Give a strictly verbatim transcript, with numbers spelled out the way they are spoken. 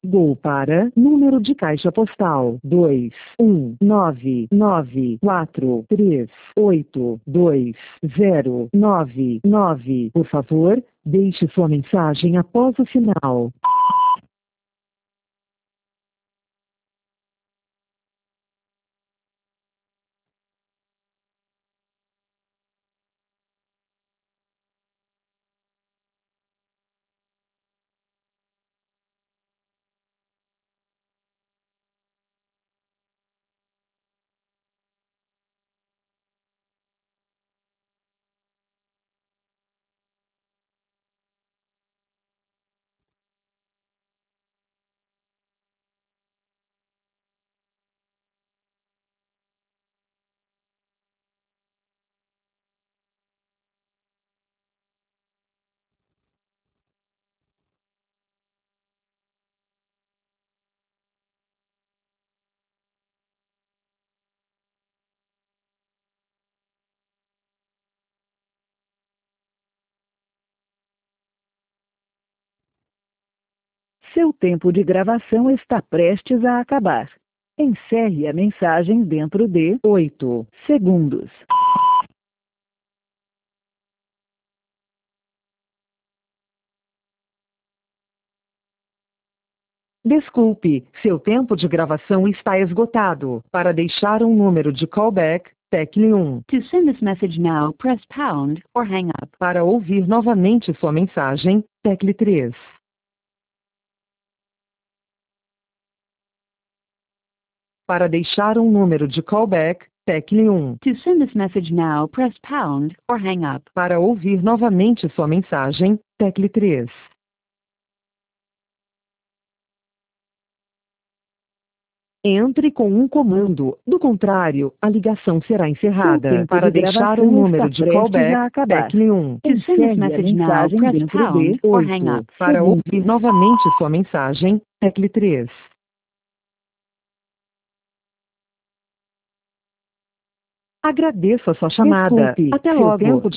Ligou para número de caixa postal dois um nove nove quatro três oito dois zero nove nove. Por favor, deixe sua mensagem após o sinal. Seu tempo de gravação está prestes a acabar. Encerre a mensagem dentro de oito segundos. Desculpe, seu tempo de gravação está esgotado. Para deixar um número de callback, tecle um. To send this message now, press pound or hang up. Para ouvir novamente sua mensagem, tecle três. Para deixar um número de callback, tecle um. To send this message now, press pound or hang up. Para ouvir novamente sua mensagem, tecle três. Entre com um comando, do contrário, a ligação será encerrada. Para deixar um número de callback, tecle um. To send this message now, press pound or hang up. Para ouvir novamente sua mensagem, tecle três. Agradeço a sua chamada. Desculpe, Até seu logo. tempo